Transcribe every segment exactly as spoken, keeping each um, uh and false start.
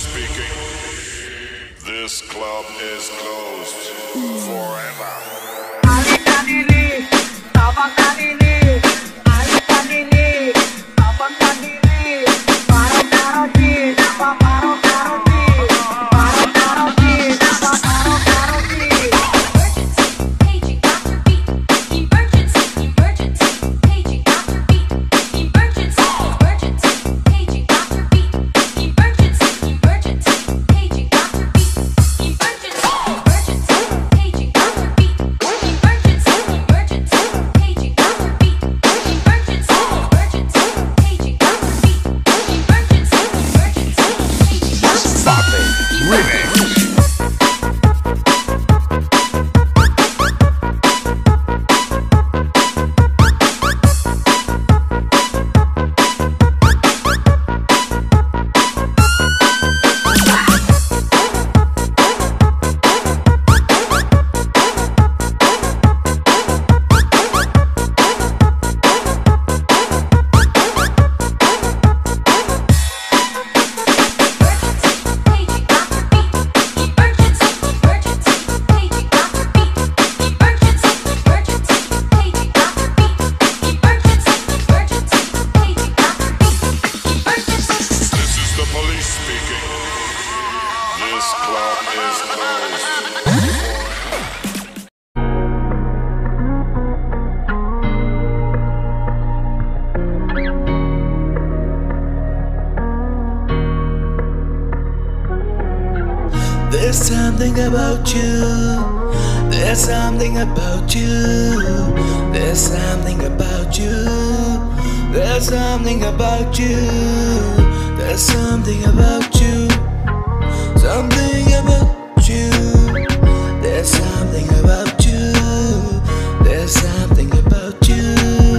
speaking. This club is closed forever. There's something about you. There's something about you. There's something about you. There's something about you. There's something about you. Something about you. There's something about you. There's something about you.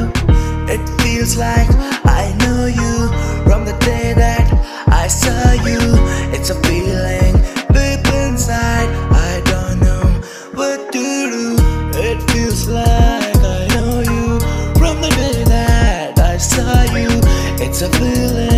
It feels like I know you from the day that I saw you. It's a feeling deep inside. I don't know what to do. It feels like I know you from the day that I saw you. It's a feeling